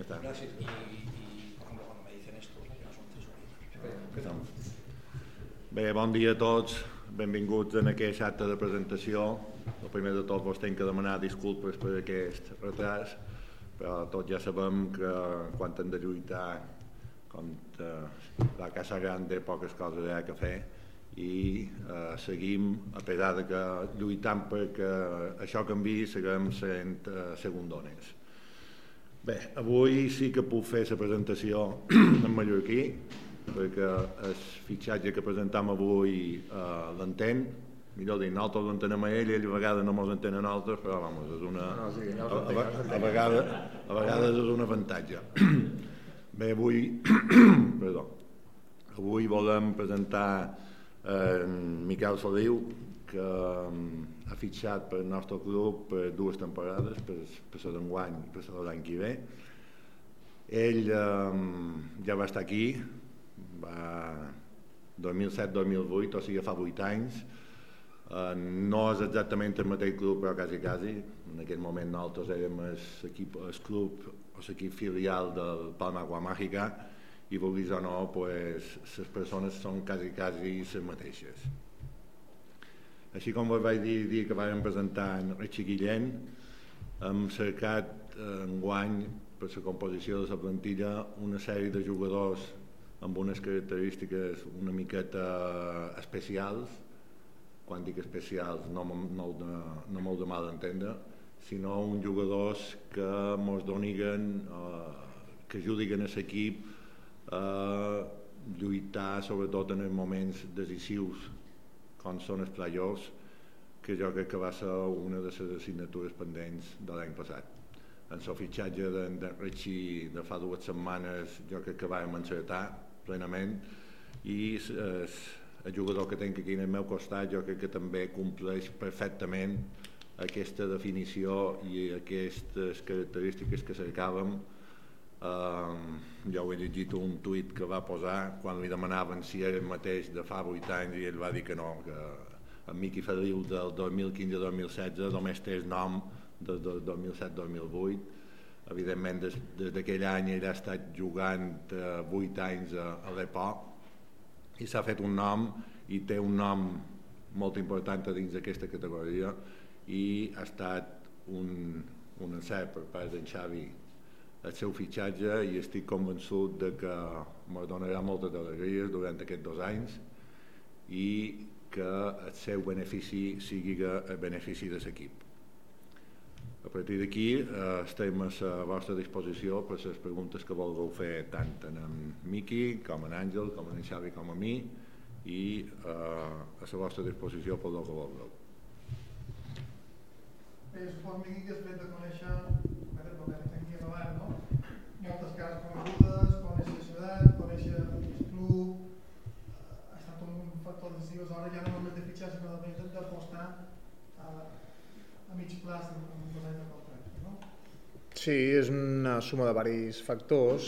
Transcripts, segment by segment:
Gracias. Y por ejemplo, cuando me dicen esto, ya son 3 horitas. Bé, bon dia a tots. Benvinguts en aquest acte de presentació. El primer de tot vos tenc que demanar disculpes per aquest retras, però tots ja sabem que quan hem de lluitar contra la Casa Grande poques coses hi ha que fer i seguim, a pesar de que lluitant perquè això canviï, seguim sent segundones. Bé, avui sí que puc fer la presentació en mallorquí, perquè el fitxatge que presentam avui l'entén, millor dit, nosaltres l'entenem a ell a vegades no ens entén a nosaltres, però vamos, és una... a vegades és un avantatge. Bé, avui volem presentar en Miquel Feliu, que ha fitxat pel nostre club per 2 temporades, per la d'enguany i per la de l'any que ve. Ell ja va estar aquí, 2007-2008, o sigui fa 8 anys. No és exactament el mateix club, però quasi. En aquell moment nosaltres érem el club o l'equip filial del Palma Agua Mágica i vulguis o no, les persones són quasi les mateixes. Així com vos vaig dir que vam presentar en Richie Guillén, hem cercat enguany per la composició de la plantilla una sèrie de jugadors amb unes característiques una miqueta especials. Quan dic especials no molt de mal entendre, sinó uns jugadors que ens doniguen, que ajudin a l'equip a lluitar sobretot en els moments decisius com són els play-offs, que jo crec que va ser una de les assignatures pendents de l'any passat. En el fitxatge d'en Richie de fa 2 setmanes jo crec que vam encertar plenament i el jugador que tinc aquí al meu costat jo crec que també compleix perfectament aquesta definició i aquestes característiques que cercàvem. Jo ho he llegit un tuit que va posar quan li demanaven si era el mateix de fa 8 anys i ell va dir que no, que en Miqui Feliu del 2015-2016 només té el nom del 2007-2008. Evidentment des d'aquell any ell ha estat jugant 8 anys a l'EPO i s'ha fet un nom i té un nom molt important dins d'aquesta categoria i ha estat un encert per part d'en Xavi el seu fitxatge i estic convençut de que ens donarà moltes alegries durant aquests 2 anys i que el seu benefici sigui el benefici de l'equip. A partir d'aquí estem a la vostra disposició per les preguntes que vulgueu fer tant en Miqui com en Àngel, com en Xavi com a mi i a la vostra disposició per el que vulgueu. Bé, suposo Miqui que has fet de conèixer el que estem aquí davant, no? Moltes cares conegudes, conèixer la ciutat, conèixer el club, ha estat un factor decisiu, ara ja no només de fitxar sinó d'apostar a mig plaç en un 2 anys de contracte, no? Sí, és una suma de diversos factors.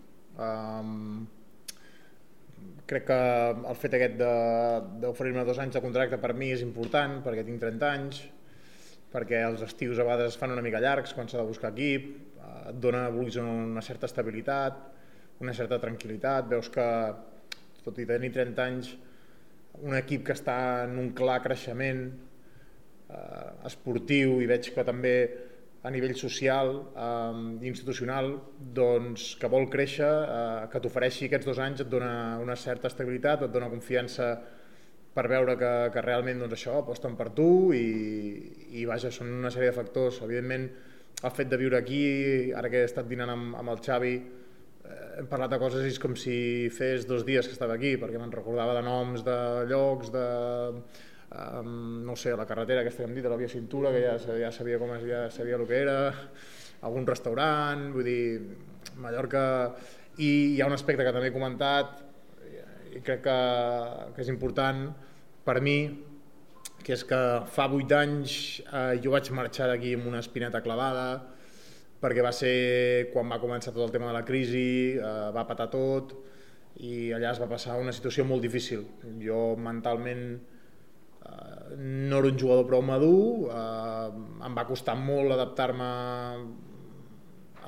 Crec que el fet aquest d'oferir-me 2 anys de contracte per mi és important perquè tinc 30 anys, perquè els estius a vegades es fan una mica llargs quan s'ha de buscar equip, et dona una certa estabilitat, una certa tranquil·litat, veus que tot i tenir 30 anys un equip que està en un clar creixement esportiu i veig que també a nivell social i institucional doncs, que vol créixer, que t'ofereixi aquests 2 anys et dona una certa estabilitat, et dona confiança per veure que realment doncs, això aposten per tu i vaja, són una sèrie de factors. Evidentment el fet de viure aquí, ara que he estat dinant amb el Xavi, hem parlat de coses i és com si fes 2 dies que estava aquí, perquè me'n recordava de noms, de llocs, de no sé, la carretera aquesta que hem dit, de la via Cintura, que ja sabia el que era, algun restaurant, vull dir, Mallorca. I hi ha un aspecte que també he comentat i crec que és important per mi, que és que fa 8 anys jo vaig marxar d'aquí amb una espineta clavada, perquè va ser quan va començar tot el tema de la crisi, va patar tot i allà es va passar una situació molt difícil. Jo mentalment no era un jugador prou madur, em va costar molt adaptar-me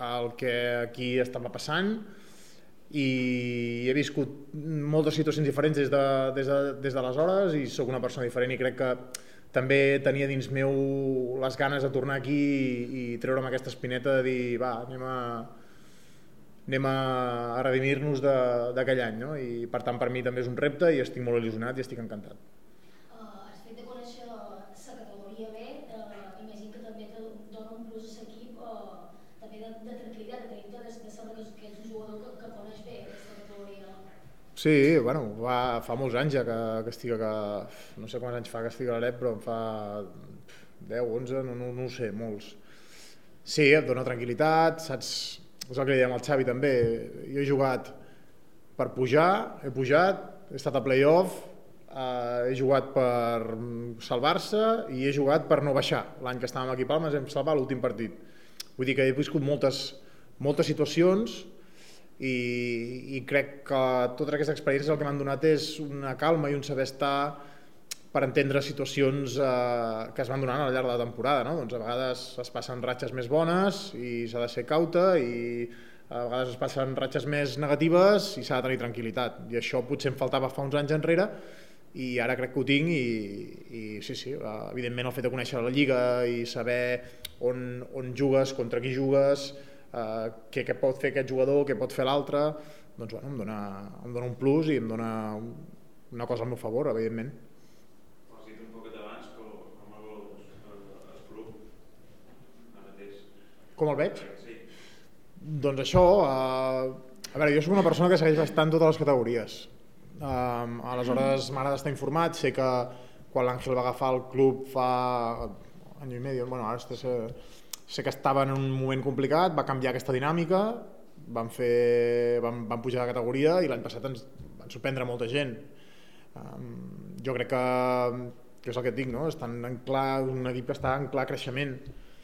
el que aquí estava passant, i he viscut moltes situacions diferents des d'aleshores, i sóc una persona diferent, i crec que també tenia dins meu les ganes de tornar aquí i treure'm aquesta espineta de dir, va, anem a redimir-nos d'aquell any, no? I per tant per mi també és un repte i estic molt il·lusionat i estic encantat. El fet de conèixer la categoria B, imagino que també te dona un plus a l'equip, també de tranquil·litat, de tenir-te de saber que ets un jugador que coneix bé aquesta categoria. Sí, bueno, fa molts anys ja que estic, no sé quants anys fa que estic a l'Arep, però fa 10, 11, no ho sé, molts. Sí, et dona tranquil·litat, saps? És el que li dèiem al Xavi també, jo he jugat per pujar, he pujat, he estat a playoff, he jugat per salvar-se i he jugat per no baixar. L'any que estàvem aquí a Palma hem salvat l'últim partit. Vull dir que he viscut moltes situacions i crec que totes aquestes experiències el que m'han donat és una calma i un saber estar per entendre situacions que es van donant al llarg de la temporada, no? Doncs a vegades es passen ratxes més bones i s'ha de ser cauta, i a vegades es passen ratxes més negatives i s'ha de tenir tranquil·litat, i això potser em faltava fa uns anys enrere i ara crec que ho tinc, i sí, evidentment el fet de conèixer la Lliga i saber on jugues, contra qui jugues, què pot fer aquest jugador, què pot fer l'altre, doncs bueno, em dona un plus i em dona una cosa al meu favor, evidentment. Com el veig? Sí. Doncs això, a veure, jo soc una persona que segueix bastant totes les categories. Aleshores m'agrada estar informat, sé que quan l'Àngel va agafar el club fa any i mig, bueno, ara sé que estava en un moment complicat, va canviar aquesta dinàmica, van pujar de categoria i l'any passat ens van sorprendre molta gent. Jo crec que és el que et dic, no? Estan en clar, un equip que està en clar creixement,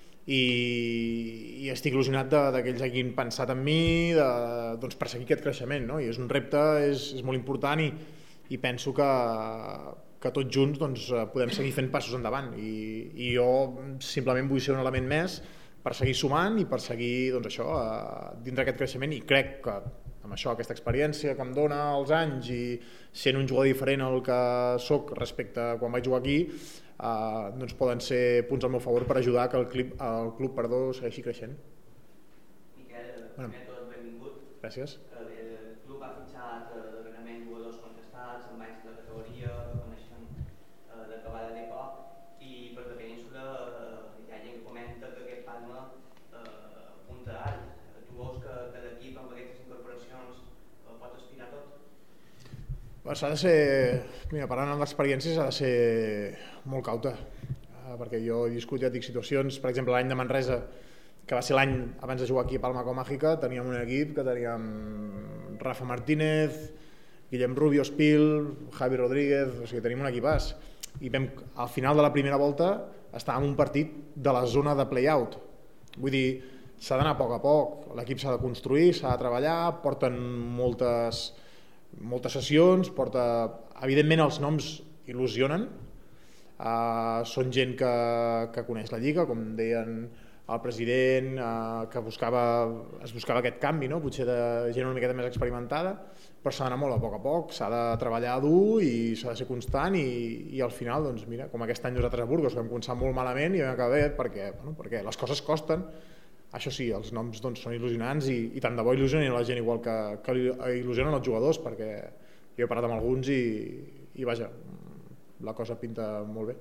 i estic il·lusionat d'aquells que hagin pensat en mi, doncs perseguir aquest creixement, no? I és un repte, és molt important, i penso que tots junts doncs, podem seguir fent passos endavant, i jo simplement vull ser un element més per seguir sumant i per seguir doncs, això, dintre d'aquest creixement, i crec que amb això, aquesta experiència que em dona els anys i sent un jugador diferent al que soc respecte a quan vaig jugar aquí, doncs poden ser punts al meu favor per ajudar que el club segueixi creixent. Miquel, primer tot, benvingut. Gràcies. El club ha fitxat darrerament jugadors contrastats, amb anys de la categoria, que coneixen l'acabada d'EPO, i per la península hi ha gent que comenta que aquest Palma apunta alt. Tu veus que l'equip amb aquestes incorporacions pot aspirar a tot? S'ha de ser, mira, parlant amb l'experiència, s'ha de ser molt cauta, perquè jo he viscut, ja dic, situacions, per exemple l'any de Manresa, que va ser l'any abans de jugar aquí a Palma com Màgica, teníem un equip que teníem Rafa Martínez, Guillem Rubio, Espil, Javi Rodríguez, o sigui, tenim un equipàs, i al final de la primera volta estàvem en un partit de la zona de play-out. Vull dir, s'ha d'anar a poc, l'equip s'ha de construir, s'ha de treballar, porten moltes sessions, evidentment els noms il·lusionen, són gent que coneix la Lliga, com deien el president, que es buscava aquest canvi, no? Potser de gent una miqueta més experimentada, però s'ha d'anar molt a poc, s'ha de treballar dur i s'ha de ser constant, i al final, doncs mira, com aquest any nosaltres a Burgos, que vam començar molt malament i vam acabar bé, perquè les coses costen. Això sí, els noms doncs, són il·lusionants, i tant de bo il·lusionen la gent igual que il·lusionen els jugadors, perquè jo he parlat amb alguns i vaja, la cosa pinta molt bé.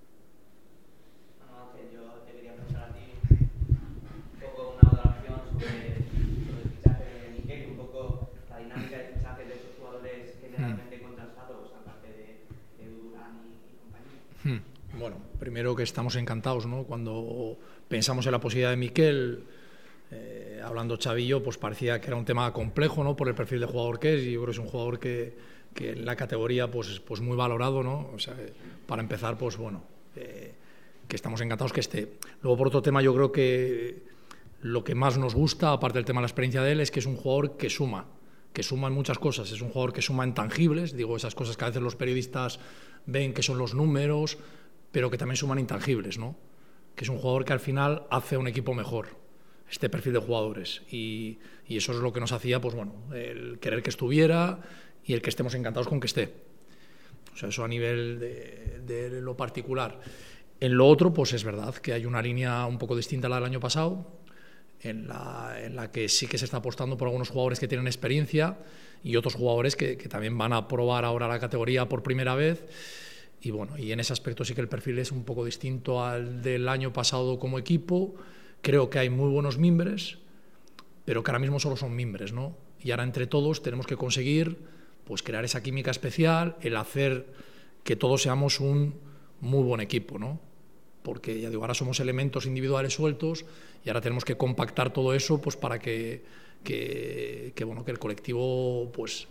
Yo te quería preguntar a ti un poco una valoración sobre el fichaje de Miquel, un poco la dinámica de fichaje de esos jugadores generalmente contrastados, aparte de Durán y compañía. Bueno, primero que estamos encantados, ¿no? Cuando pensamos en la posibilidad de Miquel, hablando Xavi y yo, pues parecía que era un tema complejo, ¿no? Por el perfil de jugador que es, y yo creo que es un jugador que en la categoría pues muy valorado, ¿no? O sea, para empezar, pues bueno, que estamos encantados que esté. Luego, por otro tema, yo creo que lo que más nos gusta, aparte del tema de la experiencia de él, es que es un jugador que suma en muchas cosas. Es un jugador que suma en tangibles, digo, esas cosas que a veces los periodistas ven que son los números, pero que también suman intangibles, ¿no? Que es un jugador que al final hace un equipo mejor. este perfil de jugadores y eso es lo que nos hacía, pues bueno, el querer que estuviera y el que estemos encantados con que esté. O sea, eso a nivel de lo particular. En lo otro, pues es verdad que hay una línea un poco distinta a la del año pasado, en la que sí que se está apostando por algunos jugadores que tienen experiencia y otros jugadores que también van a probar ahora la categoría por primera vez. Y bueno, y en ese aspecto sí que el perfil es un poco distinto al del año pasado como equipo. Creo que hay muy buenos mimbres, pero que ahora mismo solo son mimbres, ¿no? Y ahora entre todos tenemos que conseguir pues crear esa química especial, el hacer que todos seamos un muy buen equipo, ¿no? Porque ya digo, ahora somos elementos individuales sueltos y ahora tenemos que compactar todo eso pues para que bueno, que el colectivo pues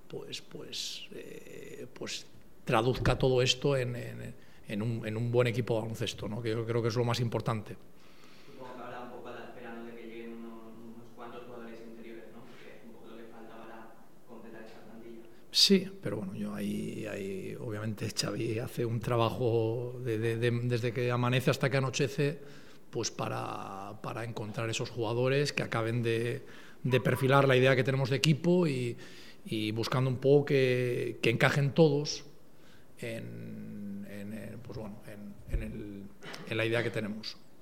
traduzca todo esto en un buen equipo de baloncesto, ¿no? Que yo creo que es lo más importante. Supongo que habrá un poco a la espera, ¿no?, de que lleguen unos cuantos jugadores interiores, ¿no? Porque es un poco lo que falta para completar esa plantilla. Sí, pero bueno, yo ahí obviamente Xavi hace un trabajo desde que amanece hasta que anochece, pues para encontrar esos jugadores que acaben de perfilar la idea que tenemos de equipo y buscando un poco que encajen todos en la idea que tenemos.